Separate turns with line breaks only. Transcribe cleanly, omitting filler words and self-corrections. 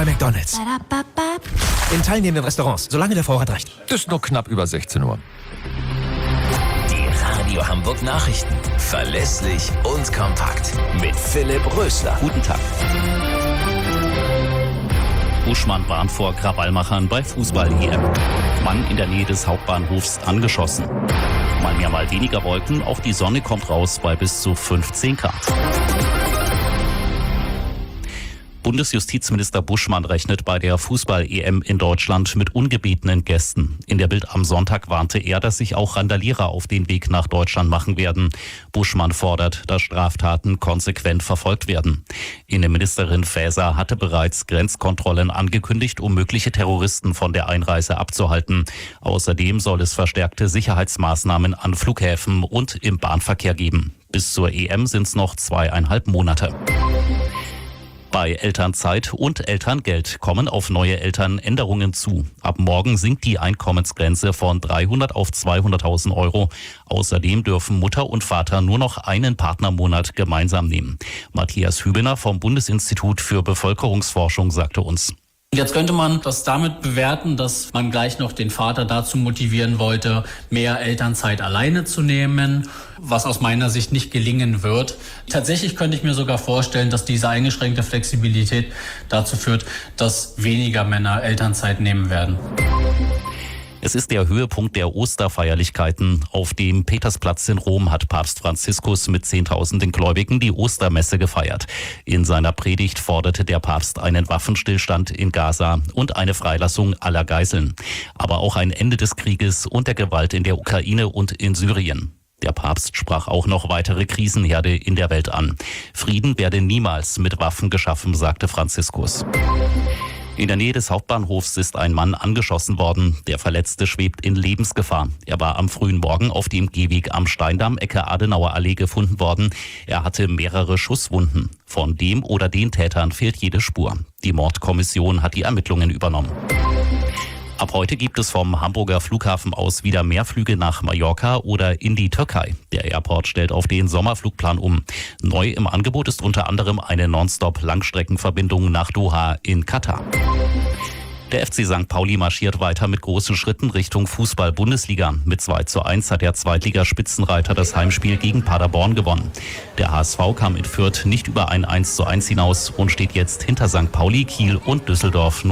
bei McDonald's.
Badababa.
In teilnehmenden Restaurants, solange der Vorrat reicht.
Ist noch knapp über 16 Uhr.
Die Radio Hamburg Nachrichten. Verlässlich und kompakt. Mit Philipp Rösler.
Guten Tag. Buschmann warnt vor Krawallmachern bei Fußball-EM. Mann in der Nähe des Hauptbahnhofs angeschossen. Mal mehr, mal weniger Wolken, auch die Sonne kommt raus bei bis zu 15 Grad. Bundesjustizminister Buschmann rechnet bei der Fußball-EM in Deutschland mit ungebetenen Gästen. In der Bild am Sonntag warnte er, dass sich auch Randalierer auf den Weg nach Deutschland machen werden. Buschmann fordert, dass Straftaten konsequent verfolgt werden. Innenministerin Faeser hatte bereits Grenzkontrollen angekündigt, um mögliche Terroristen von der Einreise abzuhalten. Außerdem soll es verstärkte Sicherheitsmaßnahmen an Flughäfen und im Bahnverkehr geben. Bis zur EM sind es noch 2,5 Monate. Bei Elternzeit und Elterngeld kommen auf neue Eltern Änderungen zu. Ab morgen sinkt die Einkommensgrenze von 300 auf 200.000 Euro. Außerdem dürfen Mutter und Vater nur noch einen Partnermonat gemeinsam nehmen. Matthias Hübener vom Bundesinstitut für Bevölkerungsforschung sagte uns:
Jetzt könnte man das damit bewerten, dass man gleich noch den Vater dazu motivieren wollte, mehr Elternzeit alleine zu nehmen, was aus meiner Sicht nicht gelingen wird. Tatsächlich könnte ich mir sogar vorstellen, dass diese eingeschränkte Flexibilität dazu führt, dass weniger Männer Elternzeit nehmen werden.
Es ist der Höhepunkt der Osterfeierlichkeiten. Auf dem Petersplatz in Rom hat Papst Franziskus mit Zehntausenden Gläubigen die Ostermesse gefeiert. In seiner Predigt forderte der Papst einen Waffenstillstand in Gaza und eine Freilassung aller Geiseln. Aber auch ein Ende des Krieges und der Gewalt in der Ukraine und in Syrien. Der Papst sprach auch noch weitere Krisenherde in der Welt an. Frieden werde niemals mit Waffen geschaffen, sagte Franziskus. In der Nähe des Hauptbahnhofs ist ein Mann angeschossen worden. Der Verletzte schwebt in Lebensgefahr. Er war am frühen Morgen auf dem Gehweg am Steindamm, Ecke Adenauer Allee, gefunden worden. Er hatte mehrere Schusswunden. Von dem oder den Tätern fehlt jede Spur. Die Mordkommission hat die Ermittlungen übernommen. Ab heute gibt es vom Hamburger Flughafen aus wieder mehr Flüge nach Mallorca oder in die Türkei. Der Airport stellt auf den Sommerflugplan um. Neu im Angebot ist unter anderem eine Nonstop-Langstreckenverbindung nach Doha in Katar. Der FC St. Pauli marschiert weiter mit großen Schritten Richtung Fußball-Bundesliga. Mit 2:1 hat der Zweitligaspitzenreiter das Heimspiel gegen Paderborn gewonnen. Der HSV kam in Fürth nicht über ein 1:1 hinaus und steht jetzt hinter St. Pauli, Kiel und Düsseldorf.